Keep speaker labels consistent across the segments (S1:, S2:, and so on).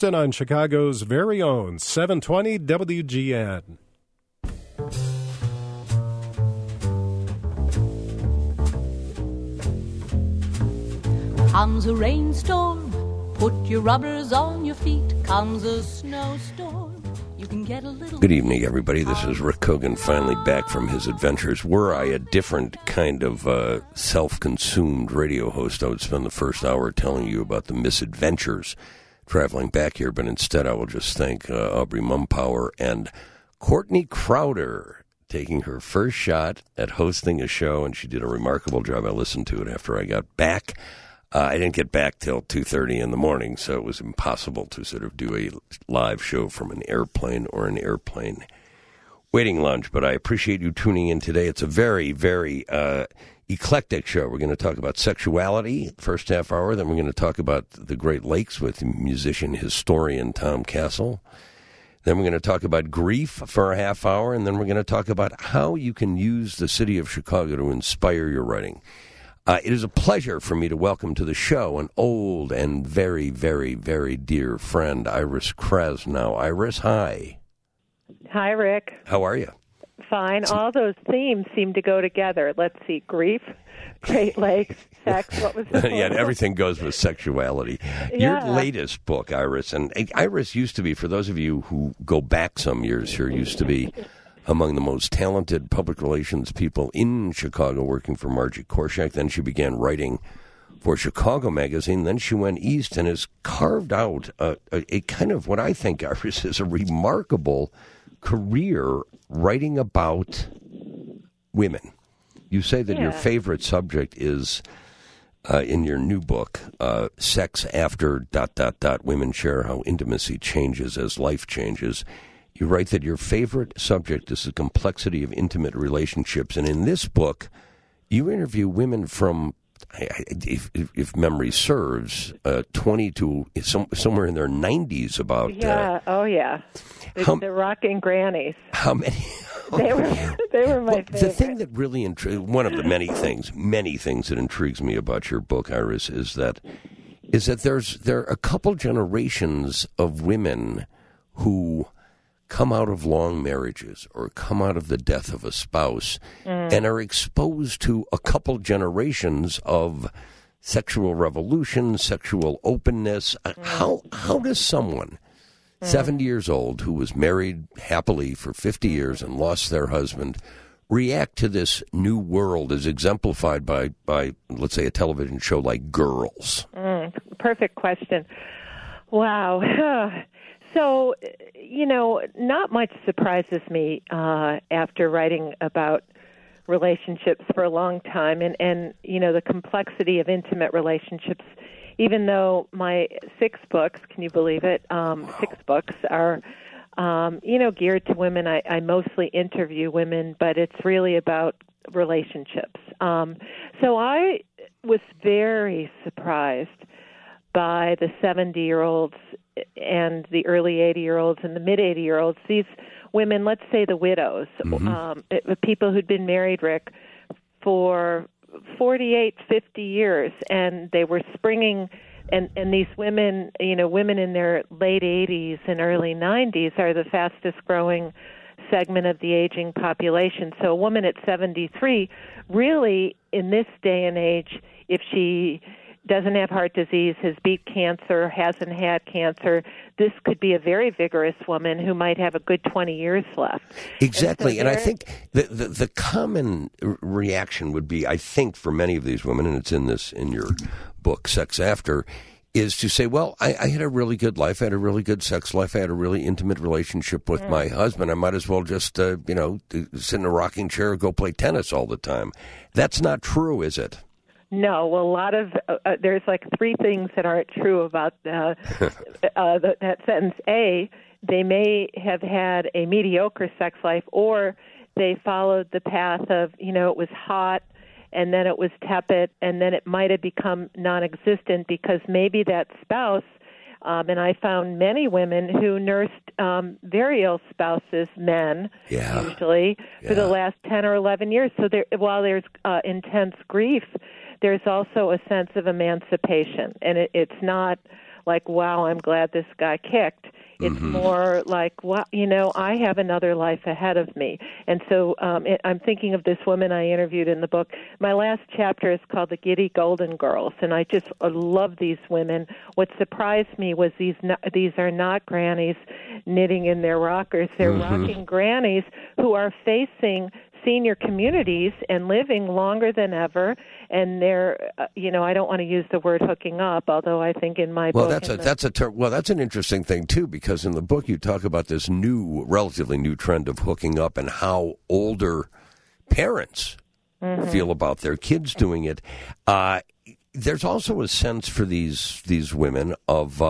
S1: Houston on Chicago's very own 720 WGN.
S2: Comes a rainstorm, put your rubbers on your feet. Comes a snowstorm, you can get a little...
S3: Good evening, everybody. This is Rick Kogan, finally back from his adventures. Were I a different kind of self-consumed radio host, I would spend the first hour telling you about the misadventures traveling back here, but instead I will just thank Aubrey Mumpower and Courtney Crowder taking her first shot at hosting a show, and she did a remarkable job. I listened to it after I got back. I didn't get back till 2:30 in the morning, so it was impossible to sort of do a live show from an airplane or an airplane waiting lounge. But I appreciate you tuning in today. It's a very, very eclectic show. We're going to talk about sexuality first half hour. Then we're going to talk about the Great Lakes with musician historian Tom Castle. Then we're going to talk about grief for a half hour. And then we're going to talk about how you can use the city of Chicago to inspire your writing. It is a pleasure for me to welcome to the show an old and very, very, very dear friend, Iris Krasnow. Iris, hi.
S4: Hi, Rick.
S3: How are you?
S4: Fine. All those themes seem to go together. Let's see, grief, Great Lakes, sex. What was the
S3: Yeah, everything goes with sexuality.
S4: Yeah.
S3: Your latest book, Iris, and Iris used to be, for those of you who go back some years here, used to be among the most talented public relations people in Chicago, working for Margie Korshak. Then she began writing for Chicago Magazine. Then she went east and has carved out a kind of what I think, Iris, is a remarkable career writing about women. You say that your favorite subject is, in your new book, sex after ... Women share how intimacy changes as life changes. You write that your favorite subject is the complexity of intimate relationships. And in this book, you interview women from, if memory serves, 20 to somewhere in their 90s about...
S4: The rocking grannies.
S3: How many?
S4: They were my favorite.
S3: The thing that really one of the many things that intrigues me about your book, Iris, is that there are a couple generations of women who come out of long marriages or come out of the death of a spouse and are exposed to a couple generations of sexual revolution, sexual openness. How does someone 70 years old who was married happily for 50 years and lost their husband react to this new world as exemplified by let's say, a television show like Girls?
S4: Perfect question. Wow. So, not much surprises me after writing about relationships for a long time and the complexity of intimate relationships, even though my 6 books, can you believe it, 6 books are, geared to women. I mostly interview women, but it's really about relationships. So I was very surprised by the 70-year-olds and the early 80-year-olds and the mid-80-year-olds, these women, let's say the widows, people who'd been married, Rick, for 48, 50 years, and they were springing, and these women, women in their late 80s and early 90s are the fastest-growing segment of the aging population. So a woman at 73, really, in this day and age, if she doesn't have heart disease, has beat cancer, hasn't had cancer, this could be a very vigorous woman who might have a good 20 years left.
S3: Exactly. And I think the common reaction would be, I think, for many of these women, and it's in your book, Sex After, is to say, well, I had a really good life. I had a really good sex life. I had a really intimate relationship with my husband. I might as well just, sit in a rocking chair or go play tennis all the time. That's not true, is it?
S4: No, well, a lot of there's like 3 things that aren't true about that sentence. A, they may have had a mediocre sex life, or they followed the path of, it was hot, and then it was tepid, and then it might have become non-existent because maybe that spouse, and I found many women who nursed very ill spouses, men, usually, for the last 10 or 11 years. So while there's intense grief, there's also a sense of emancipation, and it's not like, wow, I'm glad this guy kicked. It's more like, well, I have another life ahead of me. And so I'm thinking of this woman I interviewed in the book. My last chapter is called The Giddy Golden Girls, and I just love these women. What surprised me was these are not grannies knitting in their rockers. They're rocking grannies who are facing senior communities and living longer than ever, and they're, I don't want to use the word hooking up, although I think in my book...
S3: that's an interesting thing, too, because in the book you talk about this relatively new trend of hooking up and how older parents feel about their kids doing it. There's also a sense for these women of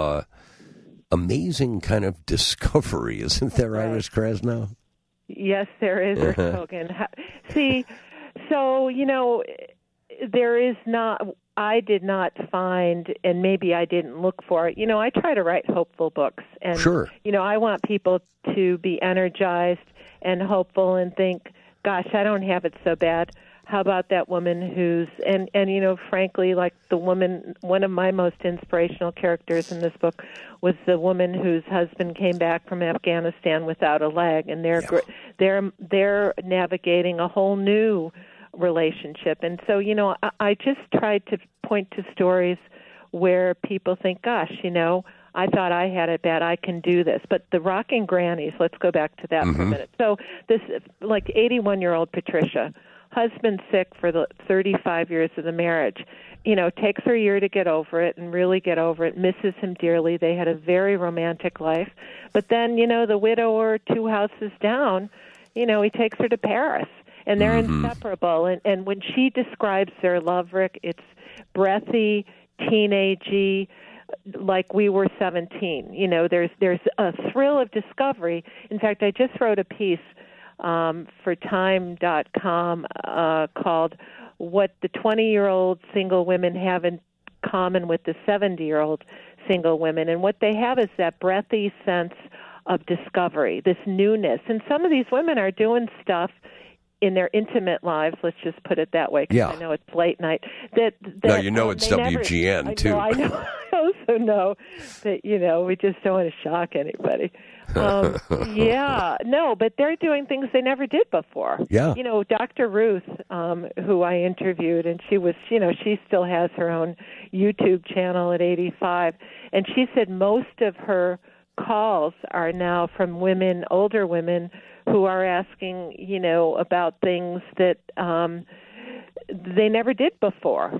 S3: amazing kind of discovery, isn't there, Iris Krasnow?
S4: Yes, there is, Rick Hogan. See, so, there is not, I did not find, and maybe I didn't look for it. I try to write hopeful books. And,
S3: sure.
S4: I want people to be energized and hopeful and think, gosh, I don't have it so bad. How about that woman who's, and frankly, like the woman, one of my most inspirational characters in this book was the woman whose husband came back from Afghanistan without a leg, and they're navigating a whole new relationship. And so, I just tried to point to stories where people think, gosh, I thought I had it bad. I can do this. But the rocking grannies, let's go back to that for a minute. So this, like 81-year-old Patricia, husband sick for the 35 years of the marriage, takes her a year to get over it and really get over it, misses him dearly. They had a very romantic life. But then, the widower 2 houses down, he takes her to Paris. And they're inseparable. And when she describes their love, Rick, it's breathy, teenagey, like we were 17. There's a thrill of discovery. In fact, I just wrote a piece for Time.com called What the 20-Year-Old Single Women Have in Common with the 70-Year-Old Single Women. And what they have is that breathy sense of discovery, this newness. And some of these women are doing stuff in their intimate lives, let's just put it that way, because I know it's late night. That
S3: it's WGN, too.
S4: I know. I also know that, we just don't want to shock anybody. But they're doing things they never did before.
S3: Yeah.
S4: Dr. Ruth, who I interviewed, and she was, she still has her own YouTube channel at 85, and she said most of her calls are now from women, older women, who are asking, about things that they never did before,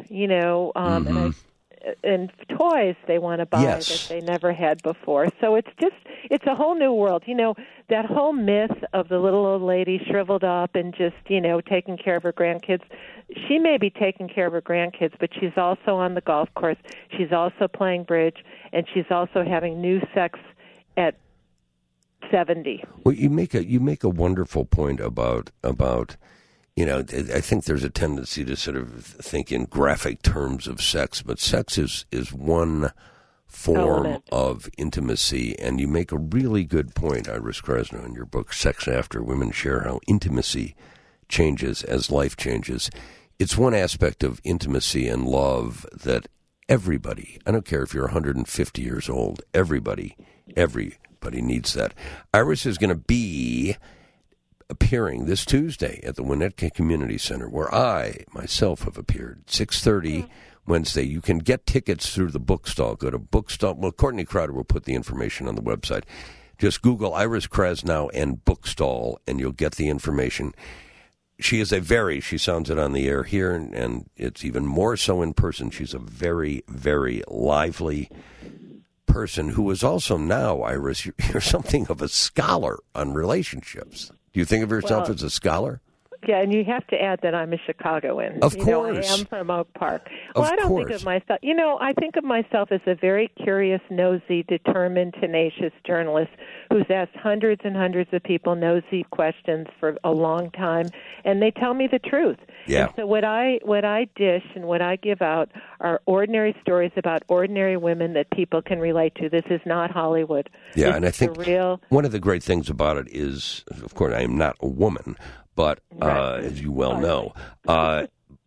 S4: and toys they want to buy that they never had before. So it's a whole new world. That whole myth of the little old lady shriveled up and just, taking care of her grandkids. She may be taking care of her grandkids, but she's also on the golf course. She's also playing bridge, and she's also having new sex at 70.
S3: Well, you make a wonderful point about I think there's a tendency to sort of think in graphic terms of sex, but sex is one form of intimacy, and you make a really good point, Iris Krasnow, in your book, Sex After. Women share how intimacy changes as life changes. It's one aspect of intimacy and love that everybody, I don't care if you're 150 years old, everybody needs that. Iris is going to be appearing this Tuesday at the Winnetka Community Center, where I myself have appeared. 6:30 Wednesday. You can get tickets through the bookstall. Go to bookstall. Well, Courtney Crowder will put the information on the website. Just Google Iris Krasnow and bookstall, and you'll get the information. She is she sounds it on the air here, and it's even more so in person. She's a very, very lively person who is also now, Iris, you're something of a scholar on relationships. Do you think of yourself as a scholar?
S4: Yeah, and you have to add that I'm a Chicagoan.
S3: Of course.
S4: I am from Oak Park. Well, I don't think of myself, I think of myself as a very curious, nosy, determined, tenacious journalist who's asked hundreds and hundreds of people nosy questions for a long time, and they tell me the truth.
S3: Yeah.
S4: And so what I dish and what I give out are ordinary stories about ordinary women that people can relate to. This is not Hollywood.
S3: Yeah, and I think one of the great things about it is, of course, I am not a woman, but as you well know,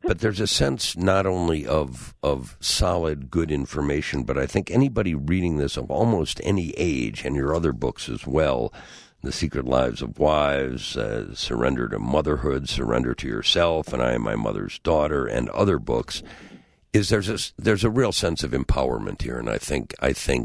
S3: but there's a sense not only of solid, good information, but I think anybody reading this of almost any age, and your other books as well, The Secret Lives of Wives, Surrender to Motherhood, Surrender to Yourself, and I Am My Mother's Daughter, and other books, is there's a real sense of empowerment here, and I think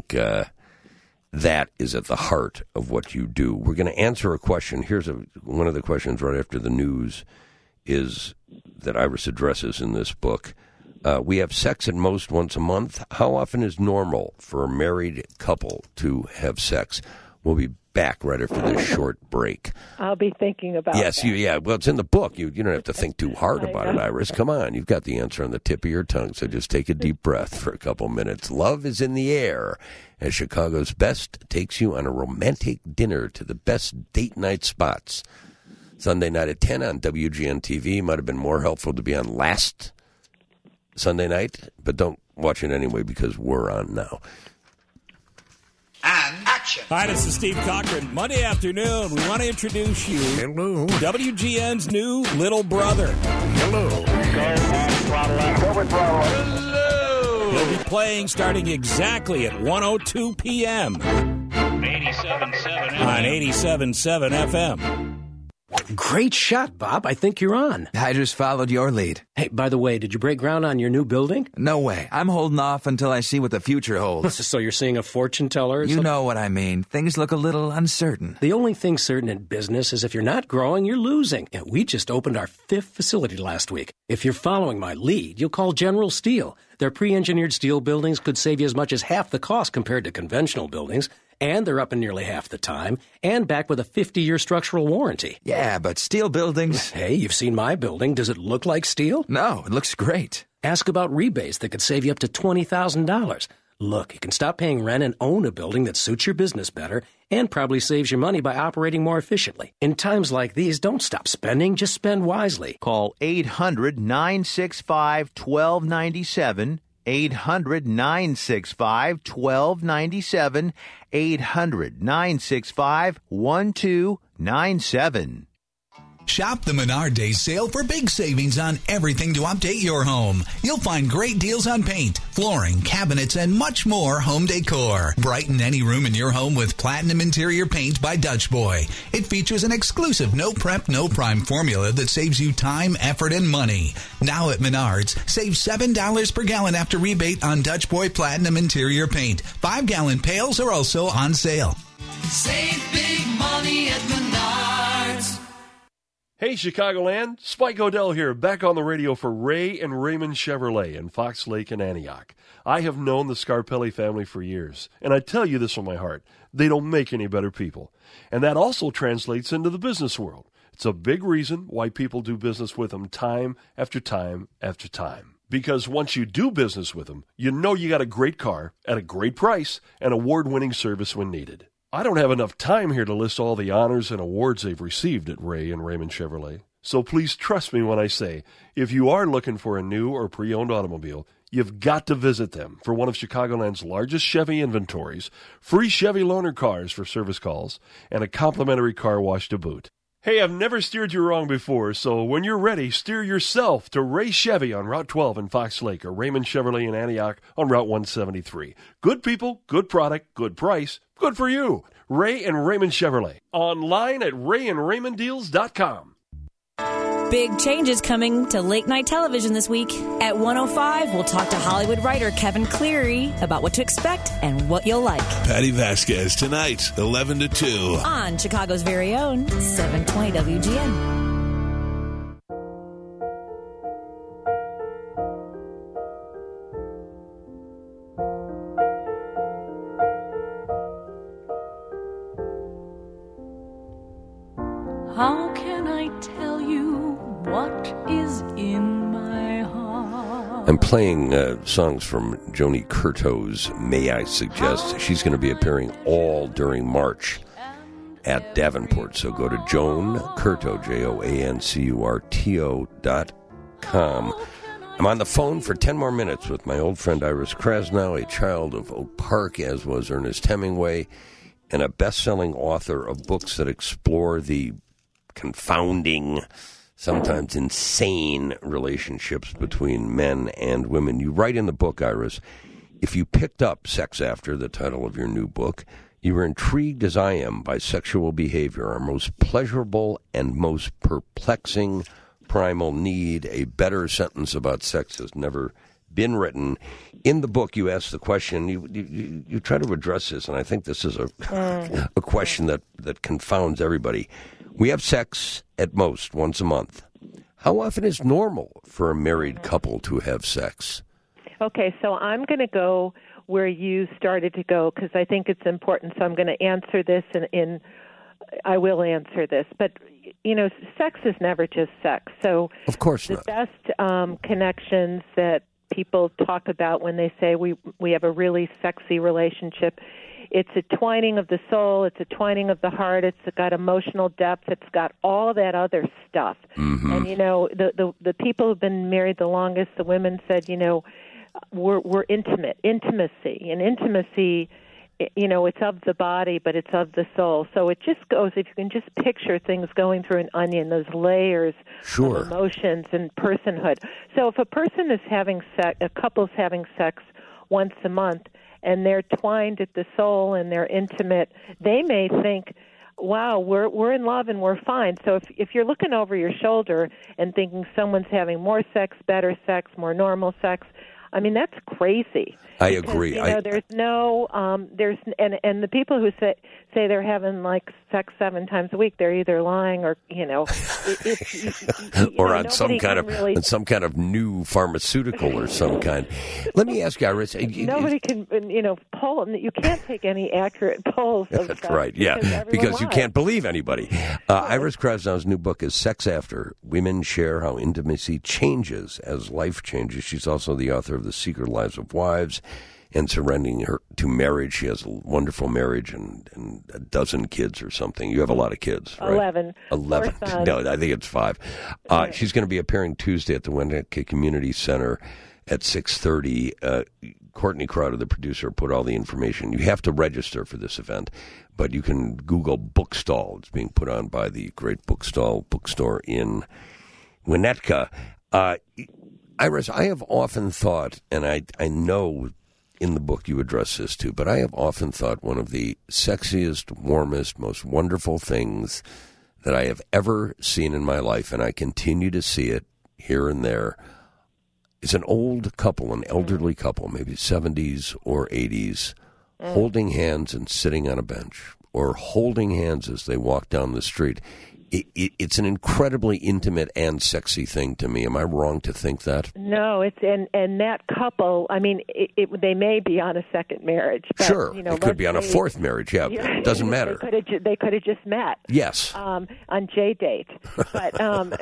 S3: that is at the heart of what you do. We're going to answer a question. Here's one of the questions right after the news is that Iris addresses in this book. We have sex at most once a month. How often is normal for a married couple to have sex? We'll be back right after this short break.
S4: I'll be thinking about
S3: that. Yes, well, it's in the book. You don't have to think too hard about it, Iris. Come on, you've got the answer on the tip of your tongue, so just take a deep breath for a couple minutes. Love is in the air as Chicago's Best takes you on a romantic dinner to the best date night spots. Sunday night at 10 on WGN-TV. Might have been more helpful to be on last Sunday night, but don't watch it anyway because we're on now.
S5: And action.
S6: Hi, this is Steve Cochran. Monday afternoon, we want to introduce you
S1: Hello.
S6: WGN's new little brother.
S1: Hello.
S6: Hello. He'll be playing starting exactly at 1:02 p.m.
S7: 87.7 FM.
S6: on 87.7 FM.
S8: Great shot, Bob. I think you're on.
S5: I just followed your lead.
S8: Hey, by the way, did you break ground on your new building?
S5: No way. I'm holding off until I see what the future holds.
S8: So you're seeing a fortune teller or
S5: You
S8: something?
S5: know what I mean. Things look a little uncertain.
S8: The only thing certain in business is if you're not growing, you're losing. Yeah, we just opened our 5th facility last week. If you're following my lead, you'll call General Steel. Their pre-engineered steel buildings could save you as much as half the cost compared to conventional buildings, and they're up in nearly half the time, and back with a 50-year structural warranty.
S5: Yeah, but steel buildings...
S8: Hey, you've seen my building. Does it look like steel?
S5: No, it looks great.
S8: Ask about rebates that could save you up to $20,000. Look, you can stop paying rent and own a building that suits your business better and probably saves you money by operating more efficiently. In times like these, don't stop spending, just spend wisely.
S9: Call 800-965-1297, 800-965-1297, 800-965-1297.
S10: Shop the Menard Day sale for big savings on everything to update your home. You'll find great deals on paint, flooring, cabinets, and much more home decor. Brighten any room in your home with Platinum Interior Paint by Dutch Boy. It features an exclusive no prep, no prime formula that saves you time, effort, and money. Now at Menards, save $7 per gallon after rebate on Dutch Boy Platinum Interior Paint. 5-gallon pails are also on sale.
S11: Save big money at Menards.
S12: Hey, Chicagoland, Spike O'Dell here, back on the radio for Ray and Raymond Chevrolet in Fox Lake and Antioch. I have known the Scarpelli family for years, and I tell you this from my heart, they don't make any better people. And that also translates into the business world. It's a big reason why people do business with them time after time after time. Because once you do business with them, you know you got a great car at a great price and award-winning service when needed. I don't have enough time here to list all the honors and awards they've received at Ray and Raymond Chevrolet. So please trust me when I say, if you are looking for a new or pre-owned automobile, you've got to visit them for one of Chicagoland's largest Chevy inventories, free Chevy loaner cars for service calls, and a complimentary car wash to boot. Hey, I've never steered you wrong before, so when you're ready, steer yourself to Ray Chevy on Route 12 in Fox Lake or Raymond Chevrolet in Antioch on Route 173. Good people, good product, good price, good for you. Ray and Raymond Chevrolet. Online at rayandraymonddeals.com.
S13: Big changes coming to late night television this week. At 1:05, we'll talk to Hollywood writer Kevin Cleary about what to expect and what you'll like.
S14: Patty Vasquez tonight, 11 to 2.
S13: On Chicago's very own 720 WGN.
S2: How can I tell you what is in my heart?
S3: I'm playing songs from Joni Curto's May I Suggest. She's going to be appearing all during March at Davenport. So go to Joan Curto, JoanCurto.com. I'm on the phone for 10 more minutes with my old friend Iris Krasnow, a child of Oak Park, as was Ernest Hemingway, and a best-selling author of books that explore the confounding sometimes insane relationships between men and women. You write in the book, Iris, if you picked up Sex After, the title of your new book, you were intrigued as I am by sexual behavior, our most pleasurable and most perplexing primal need. A better sentence about sex has never been written. In the book, you ask the question, you try to address this, and I think this is a question that confounds everybody. We have sex at most once a month. How often is normal for a married couple to have sex?
S4: Okay, so I'm going to go where you started to go because I think it's important. So I'm going to answer this, I will answer this. But, sex is never just sex. So
S3: of course
S4: the
S3: not.
S4: best connections that people talk about when they say we have a really sexy relationship, it's a twining of the soul, it's a twining of the heart, it's got emotional depth, it's got all that other stuff. Mm-hmm. And, the people who've been married the longest, the women said, we're intimacy. And intimacy, it's of the body, but it's of the soul. So it just goes, if you can just picture things going through an onion, those layers of emotions and personhood. So if a person is having sex, a couple's having sex once a month, and they're twined at the soul and they're intimate, they may think, wow, we're in love and we're fine. So if you're looking over your shoulder and thinking someone's having more sex, better sex, more normal sex, I mean, that's crazy.
S3: I agree.
S4: There's no, and the people who say they're having like sex 7 times a week, they're either lying or,
S3: or on some kind of new pharmaceutical or some kind. Let me ask you, Iris.
S4: Nobody can, poll. You can't take any accurate polls.
S3: That's right. Yeah, because you can't believe anybody. Iris Krasnow's new book is Sex After. Women share how intimacy changes as life changes. She's also the author of The Secret Lives of Wives and Surrendering Her to Marriage. She has a wonderful marriage and a dozen kids or something. You have a lot of kids, right?
S4: 11.
S3: 11. No, I think it's 5. She's going to be appearing Tuesday at the Winnetka Community Center at 6:30. Courtney Crowder, the producer, put all the information. You have to register for this event, but you can Google Bookstall. It's being put on by the great bookstore in Winnetka. Iris, I have often thought, and I know in the book you address this too, but I have often thought one of the sexiest, warmest, most wonderful things that I have ever seen in my life, and I continue to see it here and there, is an old couple, an elderly couple, maybe 70s or 80s, holding hands and sitting on a bench, or holding hands as they walk down the street. It's an incredibly intimate and sexy thing to me. Am I wrong to think that?
S4: No, it's and that couple. I mean, they may be on a second marriage. But,
S3: sure, it could be on a fourth marriage. Yeah, it doesn't matter.
S4: They could have just met.
S3: Yes.
S4: On J-date, but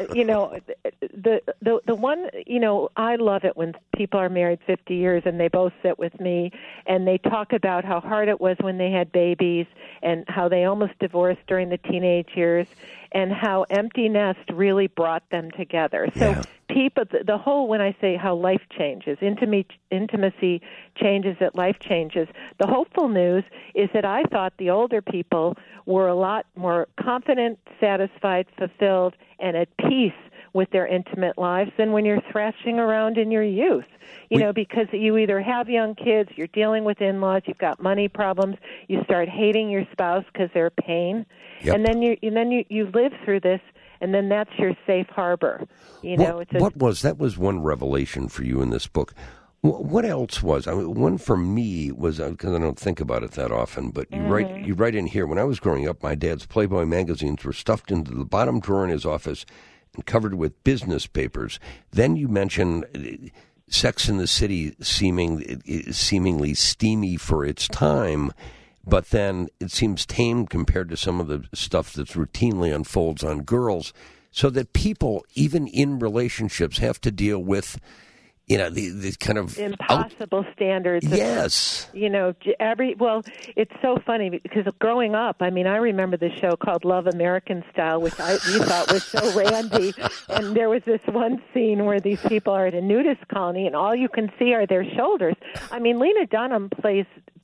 S4: the one, I love it when people are married 50 years and they both sit with me and they talk about how hard it was when they had babies and how they almost divorced during the teenage years, and how empty nest really brought them together. So people, the whole, when I say how life changes, intimacy changes, that life changes, the hopeful news is that I thought the older people were a lot more confident, satisfied, fulfilled, and at peace with their intimate lives than when you're thrashing around in your youth. Because you either have young kids, you're dealing with in-laws, you've got money problems, you start hating your spouse because they're a pain, and then you live through this, and then that's your safe harbor.
S3: That was one revelation for you in this book. What else was? One for me was, because I don't think about it that often, but you write in here, when I was growing up, my dad's Playboy magazines were stuffed into the bottom drawer in his office and covered with business papers. Then you mention Sex in the City seemingly steamy for its time, but then it seems tame compared to some of the stuff that routinely unfolds on Girls, so that people, even in relationships, have to deal with the kind of
S4: impossible standards.
S3: Yes.
S4: It's so funny because growing up, I remember the show called Love American Style, which we thought was so randy. And there was this one scene where these people are at a nudist colony and all you can see are their shoulders. Lena Dunham plays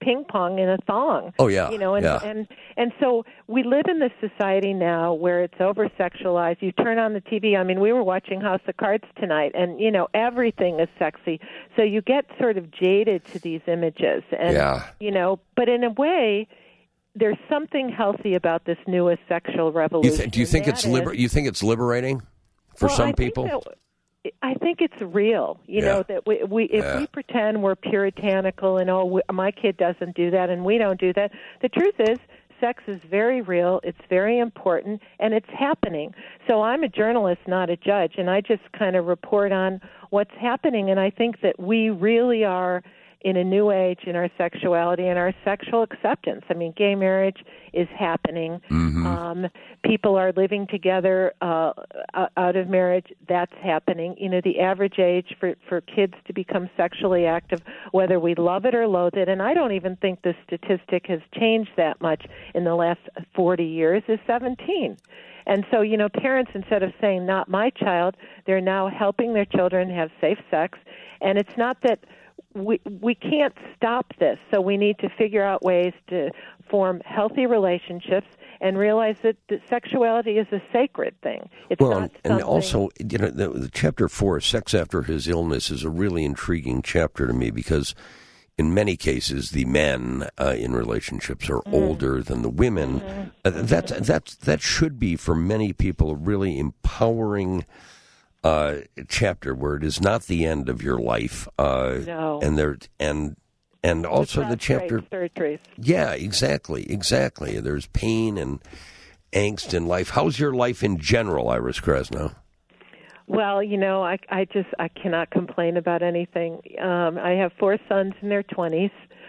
S4: ping pong in a thong.
S3: Oh, yeah.
S4: And so we live in this society now where it's over-sexualized. You turn on the TV. I mean, we were watching House of Cards tonight, and, everything is sexy. So you get sort of jaded to these images. And, but in a way, there's something healthy about this newest sexual revolution.
S3: Do you think you think it's liberating for some people?
S4: I think it's real, that if we pretend we're puritanical and, my kid doesn't do that and we don't do that, the truth is sex is very real, it's very important, and it's happening. So I'm a journalist, not a judge, and I just kind of report on what's happening, and I think that we really are in a new age in our sexuality and our sexual acceptance. I mean, gay marriage is happening. Mm-hmm. People are living together out of marriage. That's happening. The average age for kids to become sexually active, whether we love it or loathe it, and I don't even think the statistic has changed that much in the last 40 years, is 17. And so, parents, instead of saying, not my child, they're now helping their children have safe sex. And it's not that we can't stop this, so we need to figure out ways to form healthy relationships and realize that sexuality is a sacred thing. It's not something...
S3: And also, the chapter 4, Sex After His Illness, is a really intriguing chapter to me because in many cases the men in relationships are older than the women. That should be, for many people, a really empowering chapter where it is not the end of your life.
S4: No.
S3: And also the chapter.
S4: Surgeries.
S3: Yeah, exactly. There's pain and angst in life. How's your life in general, Iris Krasnow?
S4: Well, I cannot complain about anything. I have 4 sons in their 20s.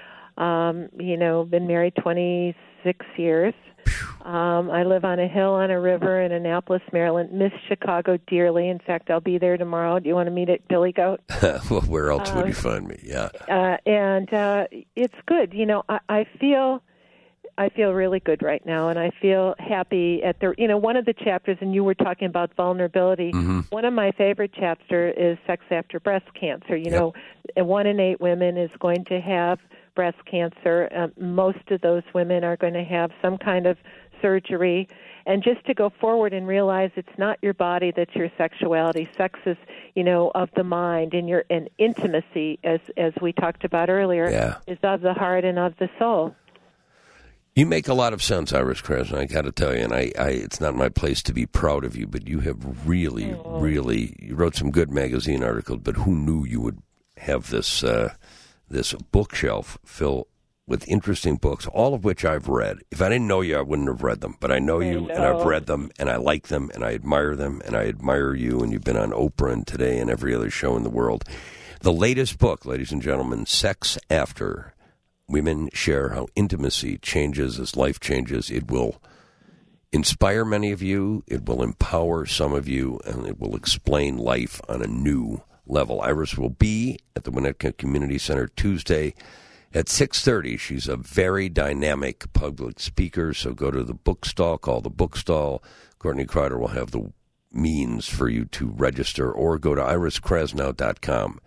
S4: Been married 26 years. I live on a hill on a river in Annapolis, Maryland. Miss Chicago dearly. In fact, I'll be there tomorrow. Do you want to meet at Billy Goat?
S3: Well, where else would you find me? Yeah.
S4: And it's good. I feel really good right now, and I feel happy at one of the chapters, and you were talking about vulnerability. Mm-hmm. One of my favorite chapters is Sex After Breast Cancer. 1 in 8 women is going to have breast cancer. Most of those women are going to have some kind of surgery. And just to go forward and realize it's not your body that's your sexuality. Sex is, of the mind, and intimacy, as we talked about earlier, is of the heart and of the soul.
S3: You make a lot of sense, Iris Krasnow, I got to tell you, and I it's not my place to be proud of you, but you have really, you wrote some good magazine articles, but who knew you would have this bookshelf filled with interesting books, all of which I've read. If I didn't know you, I wouldn't have read them, but I know you, and I've read them, and I like them, and I admire them, and I admire you, and you've been on Oprah and Today and every other show in the world. The latest book, ladies and gentlemen, Sex After. Women share how intimacy changes as life changes. It will inspire many of you, it will empower some of you, and it will explain life on a new level. Iris will be at the Winnetka Community Center Tuesday at 6:30. She's a very dynamic public speaker, so go to the bookstall, call the bookstall. Courtney Crowder will have the means for you to register, or go to iriskrasnow.com.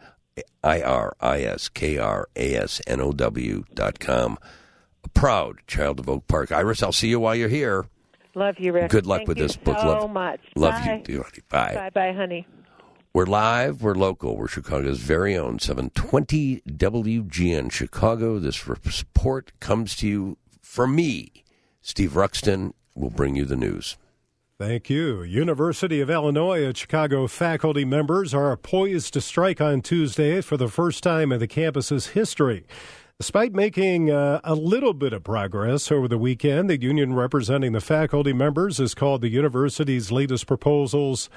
S3: IRISKRASNOW.com. A proud child of Oak Park. Iris, I'll see you while you're here.
S4: Love you, Rick.
S3: Good luck with this book.
S4: So much.
S3: Love
S4: Bye.
S3: you, honey. Bye.
S4: Bye, honey.
S3: We're live. We're local. We're Chicago's very own 720 WGN Chicago. This report comes to you from me. Steve Ruxton will bring you the news.
S1: Thank you. University of Illinois at Chicago faculty members are poised to strike on Tuesday for the first time in the campus's history. Despite making a little bit of progress over the weekend, the union representing the faculty members has called the university's latest proposals